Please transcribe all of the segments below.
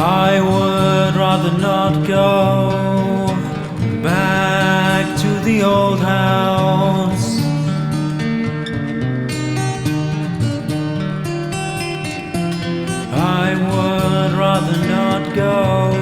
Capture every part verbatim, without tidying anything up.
I would rather not go back to the old house. I would rather not go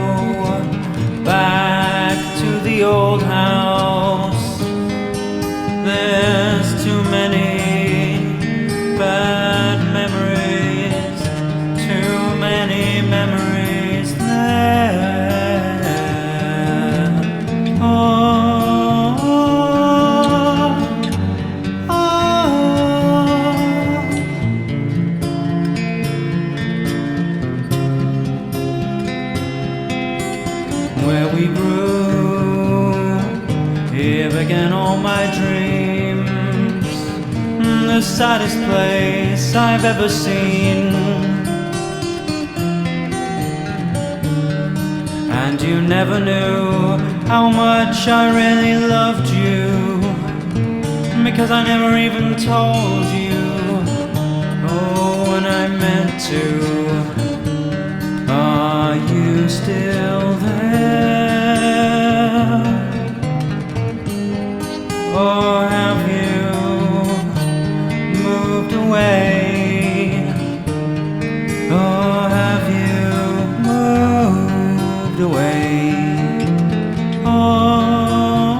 back to the old house. There's too many bad memories, too many memories there. Oh, oh, oh. Where we grew, here began all my dreams. The saddest place I've ever seen. And you never knew how much I really loved you, because I never even told you. Oh, and I meant to. Are you still there? Or have you moved away? Or have you moved away? Oh,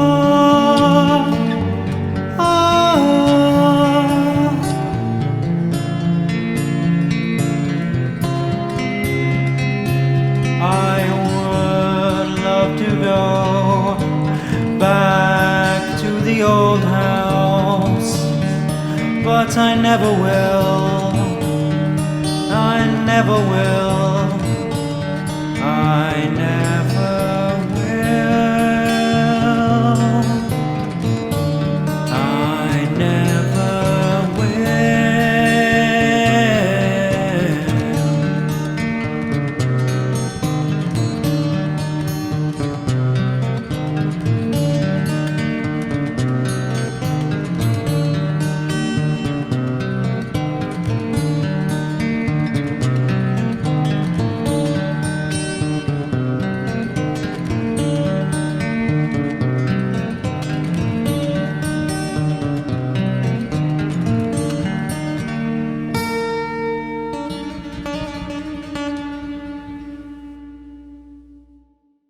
oh, oh. I would love to go back to the old house, but I never will, I never will.